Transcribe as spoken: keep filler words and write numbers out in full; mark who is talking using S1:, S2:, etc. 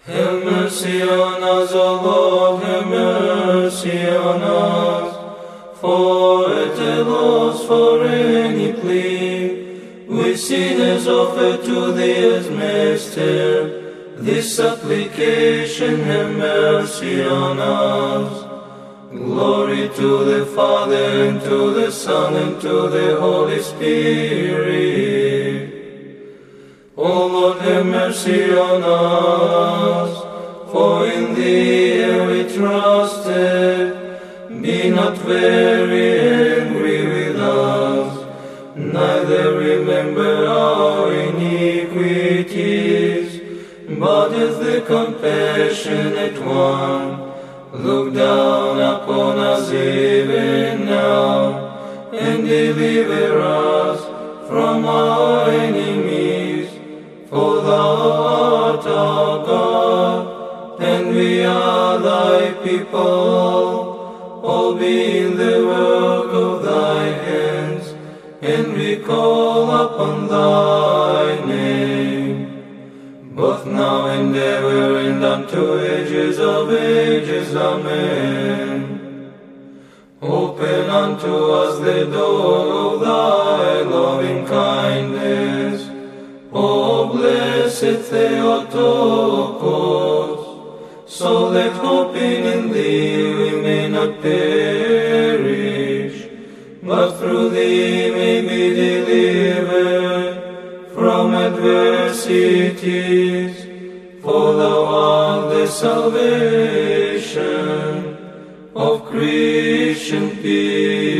S1: Have mercy on us, O Lord, have mercy on us. For at a loss for any plea, we sinners offer to Thee as Master this supplication, have mercy on us. Glory to the Father, and to the Son, and to the Holy Spirit. O Lord, have mercy on us, for in Thee have we trusted. Be not very angry with us, neither remember our iniquities, but as the compassionate One, look down upon us even now, and deliver us from our enemies. For Thou art our God, and we are Thy people, all being the work of Thy hands, and we call upon Thy name, both now and ever, and unto ages of ages. Amen. Open unto us the door of Thy loving kindness, O blessed Theotokos, so that hoping in Thee we may not perish, but through Thee may be delivered from adversities. For Thou art the salvation of Christian people.